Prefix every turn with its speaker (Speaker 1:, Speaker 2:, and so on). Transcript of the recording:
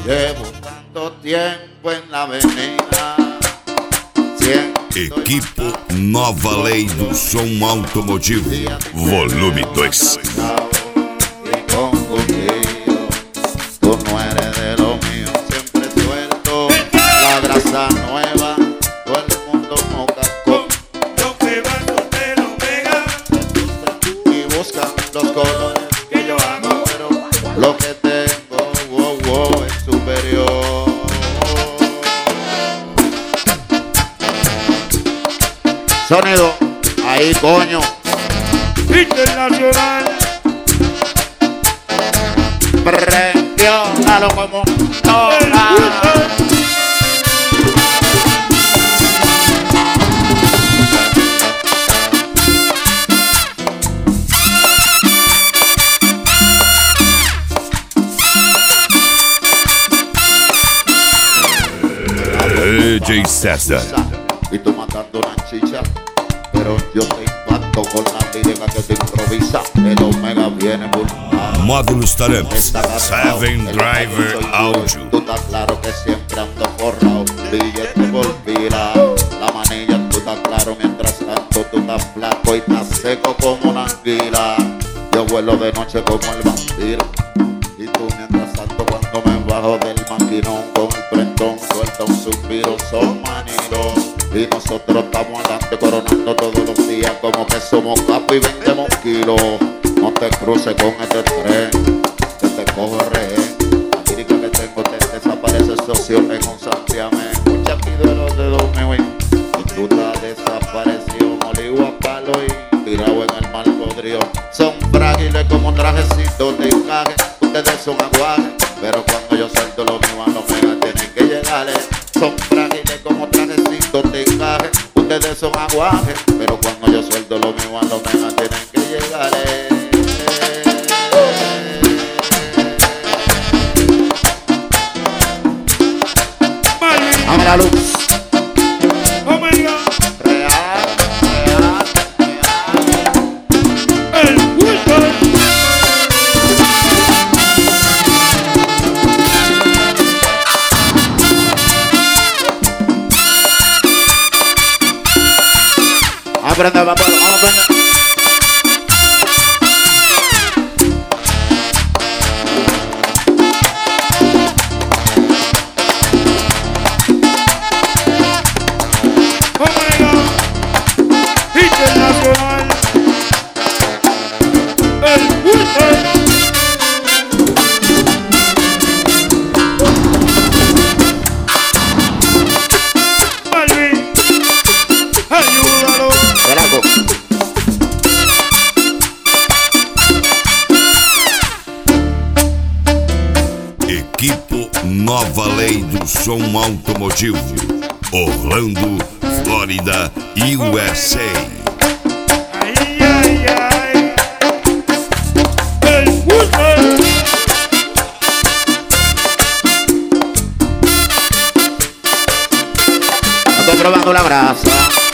Speaker 1: Llevo tanto tiempo en la avenida.
Speaker 2: Equipo Nova Lei do Som Automotivo, volume 2.
Speaker 1: Tú no eres de lo mío, siempre suelto la grasa nueva. Todo el mundo moca con
Speaker 3: los que van de los Omega
Speaker 1: y buscan los colores que yo hago, pero lo que tengo, wow, wow, es superior. Sonido, ahí coño.
Speaker 3: Internacional.
Speaker 1: Presiónalo como toca.
Speaker 2: DJ César.
Speaker 1: Y tú matando una chicha, pero yo te impacto con la lírica que te improvisa. El Omega viene burlado.
Speaker 2: Módulos Taramps, Seven Driver Audio.
Speaker 1: Tú estás claro que siempre ando forrado, billete por fila. La manilla, tú estás claro, mientras tanto tú estás flaco y estás seco como una anguila. Yo vuelo de noche como el vampiro, y tú mientras tanto cuando me bajo del maquinón con el prendón suelta un suspiro, son manidos. Y nosotros estamos adelante coronando todos los días como que somos capo y vendemos kilos. No te cruces con este tren que te coge rehén. La lírica que tengo te desaparece socio en un santiamén. Escucha aquí de los dedos míos y tú estás desaparecido, molido a palo y tirado en el mal podrido. Son frágiles como trajecitos de encaje. Ustedes son aguajes, pero cuando yo suelto lo mío a los Omega tienen que llegarle. Son frágiles como trajecitos de encaje. Ustedes son aguajes, pero cuando yo suelto lo mío a los Omega tienen que llegarle. Dame la luz.
Speaker 3: Omega.
Speaker 1: Real, real, real.
Speaker 3: El Wilson.
Speaker 1: Aprende, vamos a aprender.
Speaker 3: Omega. Internacional. El Wilson. Malvin. Ayúdalo.
Speaker 1: Veraco.
Speaker 2: Equipo Nova Lei do Som Automotivo, Orlando, Flórida, USA.
Speaker 3: Ay, ay, ay. El Wilson.
Speaker 1: Estoy probando la grasa.